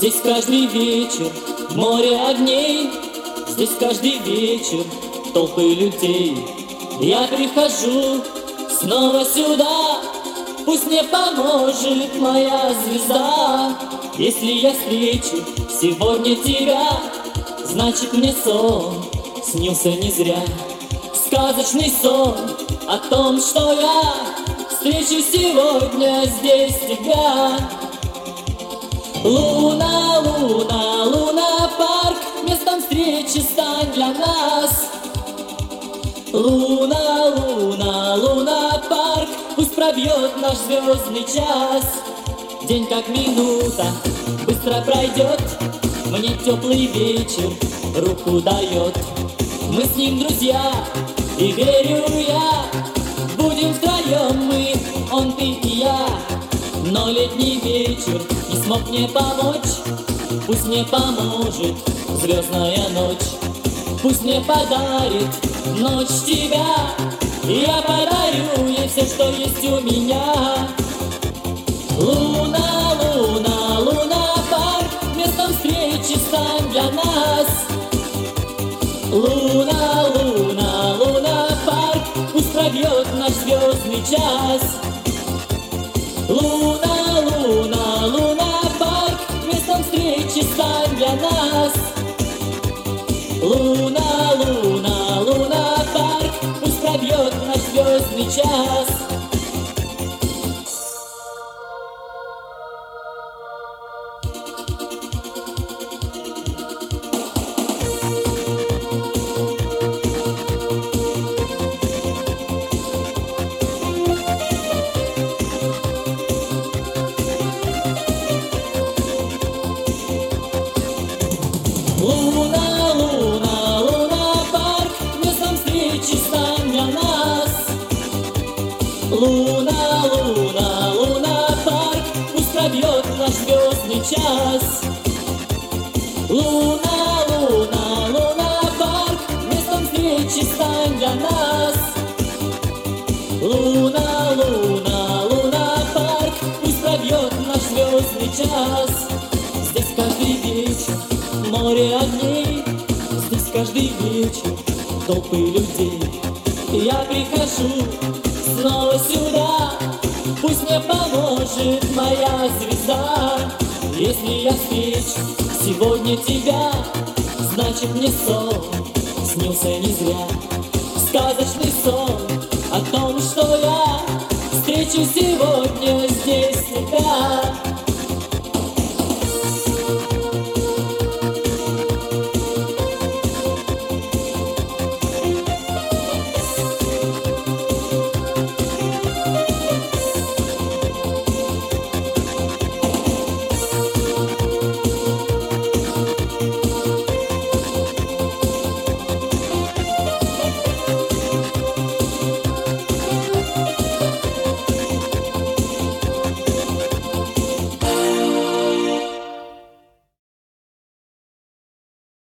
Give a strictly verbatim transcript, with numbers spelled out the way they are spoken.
Здесь каждый вечер море огней, здесь каждый вечер толпы людей. Я прихожу снова сюда, пусть мне поможет моя звезда. Если я встречу сегодня тебя, значит мне сон снился не зря. Сказочный сон о том, что я встречу сегодня здесь тебя. Луна, луна, луна, парк, местом встречи стань для нас. Луна, луна, луна, парк, пусть пробьет наш звездный час. День как минута быстро пройдет, мне теплый вечер руку дает. Мы с ним друзья, и верю я, будем втроем мы, он, ты и я. Но летний вечер не смог мне помочь, пусть мне поможет звездная ночь. Пусть мне подарит ночь тебя, и я подарю ей все, что есть у меня. Луна, луна, луна, парк, местом встречи стань для нас. Луна, луна, луна, парк, пусть пробьет наш звездный час. Луна, луна, луна, парк, местом встречи стань для нас. Луна, луна, луна, парк, пусть пробьет наш звездный час. Луна, луна, луна, парк, местом встречи стань для нас. Луна, луна, луна, парк, пусть пробьет наш звездный час. Луна, луна, луна, парк, местом встречи стань для нас. Луна, луна, луна, парк, пусть пробьет наш звездный час. Здесь каждый вечер море огней, здесь каждый вечер толпы людей. Я прихожу снова сюда, пусть мне поможет моя звезда. Если я встречу сегодня тебя, значит мне сон снился не зря. Сказочный сон о том, что я встречу сегодня